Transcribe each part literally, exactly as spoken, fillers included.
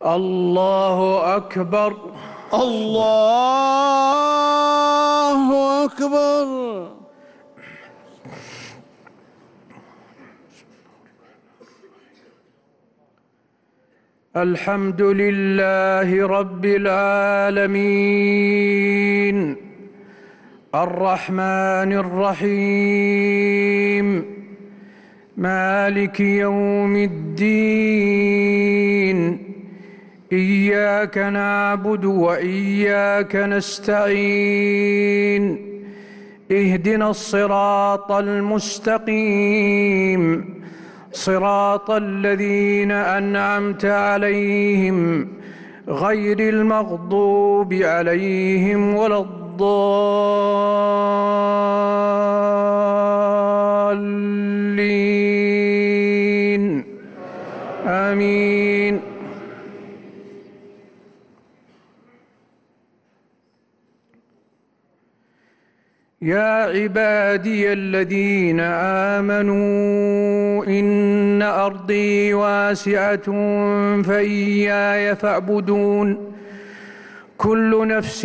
الله أكبر. الله أكبر. الحمد لله رب العالمين الرحمن الرحيم مالك يوم الدين إياك نعبد وإياك نستعين اهدنا الصراط المستقيم صراط الذين أنعمت عليهم غير المغضوب عليهم ولا الضالين آمين. يا عبادي الذين آمنوا إن أرضي واسعة فإياي فاعبدون كل نفس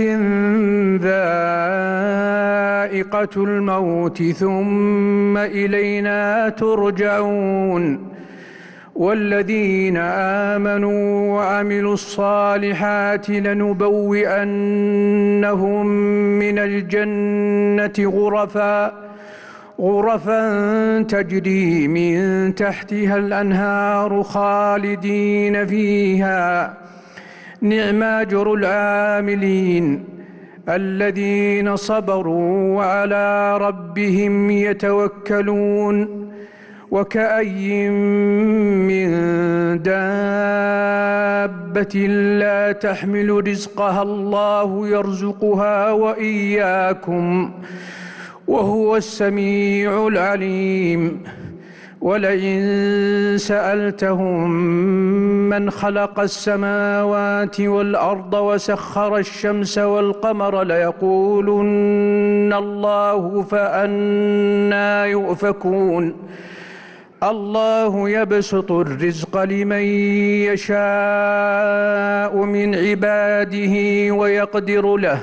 ذائقة الموت ثم إلينا ترجعون والذين آمنوا وعملوا الصالحات لنبوئنهم من الجنة غرفا غرفا تجري من تحتها الأنهار خالدين فيها نعم أجر العاملين الذين صبروا وعلى ربهم يتوكلون وكأي من دابة لا تحمل رزقها الله يرزقها وإياكم وهو السميع العليم. ولئن سألتهم من خلق السماوات والأرض وسخر الشمس والقمر ليقولن الله فأنى يؤفكون. الله يبسط الرزق لمن يشاء من عباده ويقدر له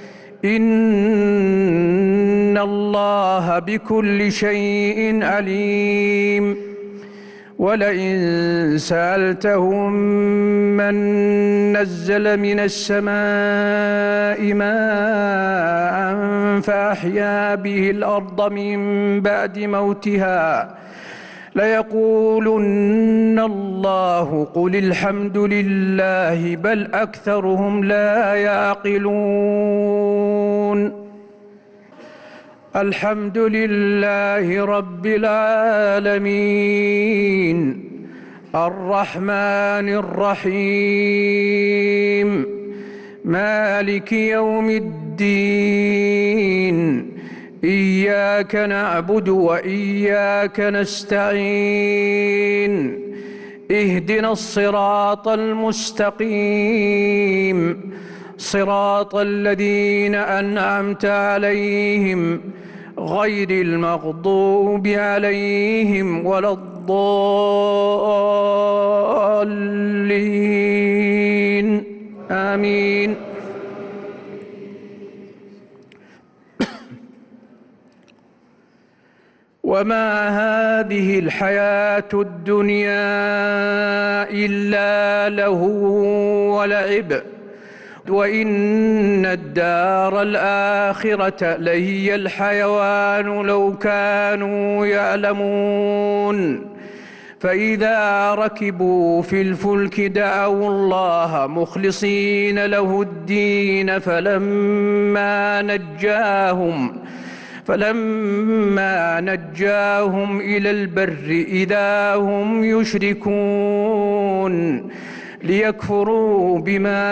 إن الله بكل شيء عليم. ولئن سألتهم من نزل من السماء ماء فأحيا به الأرض من بعد موتها ليقولن الله قل الحمد لله بل أكثرهم لا يعقلون. الحمد لله رب العالمين الرحمن الرحيم مالك يوم الدين إياك نعبد وإياك نستعين اهدنا الصراط المستقيم صراط الذين أنعمت عليهم غير المغضوب عليهم ولا الضالين آمين. وما هذه الحياة الدنيا إلا لهو ولعب وإن الدار الآخرة لهي الحيوان لو كانوا يعلمون. فإذا ركبوا في الفلك دعوا الله مخلصين له الدين فلما نجاهم فلما نجاهم إلى البر إذا هم يشركون ليكفروا بما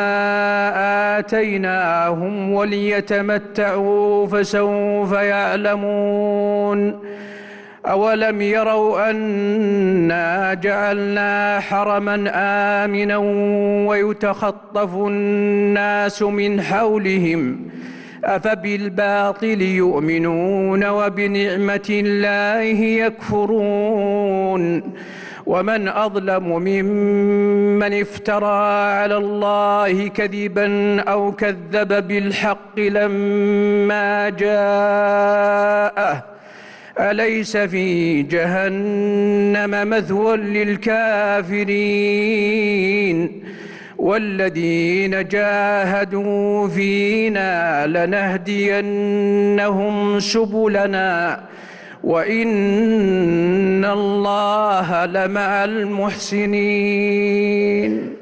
آتيناهم وليتمتعوا فسوف يعلمون. أولم يروا أنا جعلنا حرما آمنا ويتخطف الناس من حولهم أفبالباطل يؤمنون وبنعمة الله يكفرون ومن أظلم ممن افترى على الله كذبا أو كذب بالحق لما جاءه أليس في جهنم مثوى للكافرين والذين جاهدوا فينا لنهدينهم سبلنا وإن الله لمع المحسنين.